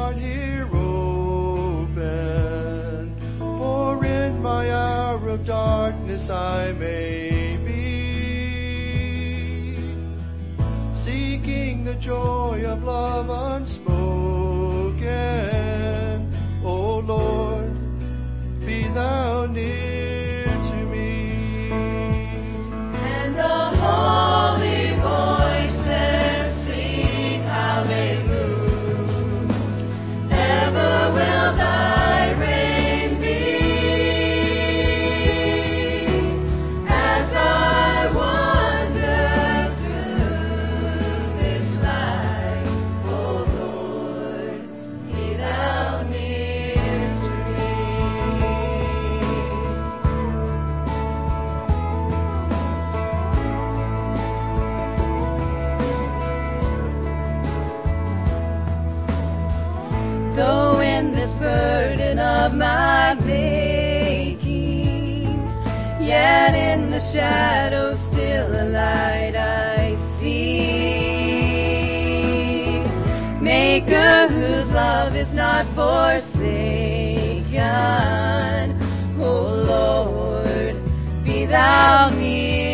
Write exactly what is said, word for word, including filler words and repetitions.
heart here open, for in my hour of darkness I may be seeking the joy of love unspoken. O Lord, be thou near to me. And the holy voices sing hallelujah. Ever will thy reign be. As I wander through this life, O Lord, be thou near to me. Though in this burden of my making, yet in the shadow still a light I see. Maker whose love is not forsaken, O Lord, be thou near